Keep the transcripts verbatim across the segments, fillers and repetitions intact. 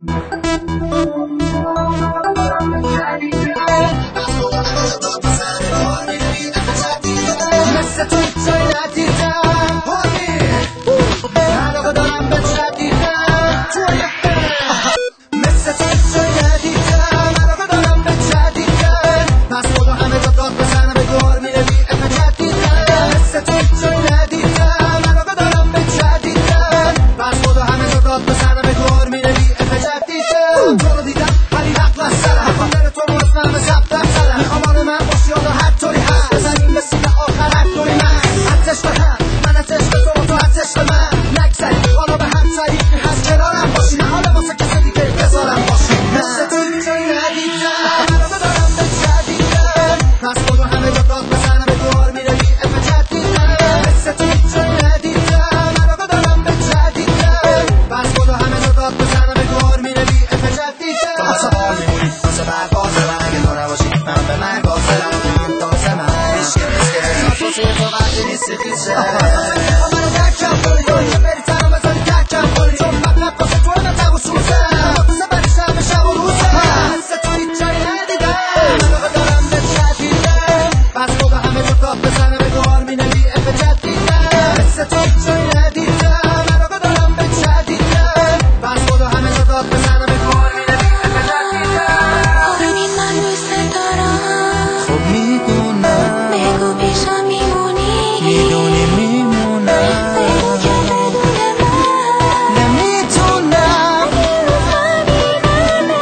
مثل تو هیچ جایی ندیدم علاقه دارم به جدیدم مثل تو هیچ جایی ندیدم علاقه دارم به جدیدم پس خدا همه جا داد بزنم به دور میره بی افه جدیدم مثل تو هیچ جایی ندیدم علاقه دارم به جدیدم پس خدا همه جا داد بزنم به دور میره بی افه جدیدم تو رو دیدم ولی نقل از سرم خاطر تو مطمئن به ضبطم زدم میخوام آن من باشی حالا هر طوری هست بزنیم به سینه آخر هر طوری من ازش به هم من از عشق تو تو از عشق من نگذری حالا به هم طریقی هست کنارم باشی نه حالا واسه کسی دیگه بذارم باشی مثل تو هیچ جایی ندیدم علاقه دارم به جدیدم پس خدا همه جا داد بزنم به دور میره بی افه جدیدم مثل تو هیچ جایی ندیدم علاقه دارم به جدیدم پس خدا همه جا داد بزنم به دور میره بی افه جدیدم تو حتی بار میمونی واسه برباز من اگه تو نباشی من به من گازرم و بگیم تازه من عشق عشق احساس تو تو وقتی نیستی پیشه منو درکم کنی تو که بری تنم بزنی درکم کنی چون مطلب واسه تو نتق و سوزه مطلب بریشم به شب و روزه مثل تو هیچ جایی ندیدم علاقه دارم به جدیدم پس خدا همه جا داد بزنه به دور مینه بی افه جدیدم مثل تو هیچ جایی ندیدم علاقه دارم به جدیدم پس خدا همه جا داد بزنه به دور مینه بی افه جدیدم ببین من دوست دارم خب میدونم بگو پیشم میمونی میدونی میمونم بگو که بدون من نمیتونم میفهمی منه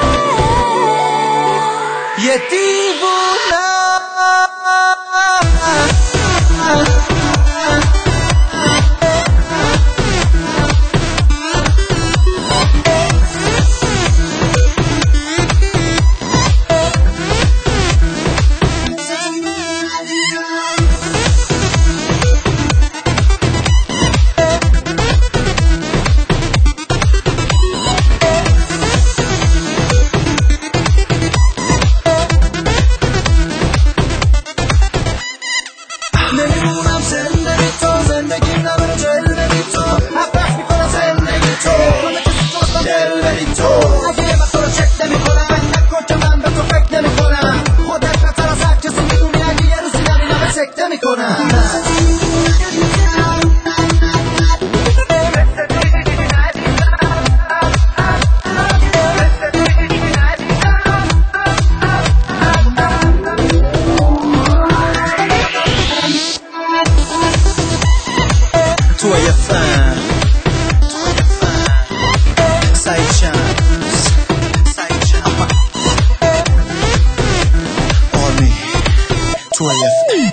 یه دیوونم نمیمونم زندگی تو زندگیم نبره جلوه بی تو حبت میکنم زندگی تو همه کسی تو تا دل بری تو اگه یه وقت تو رو چک نمی کنم نکن که من به تو فکر نمی کنم خودت بتر از هر کسی میدونی اگه یه روزی نبینم به سکته میکنم تو یه فن سعید شمس سعید شمس آرمی تو یه فن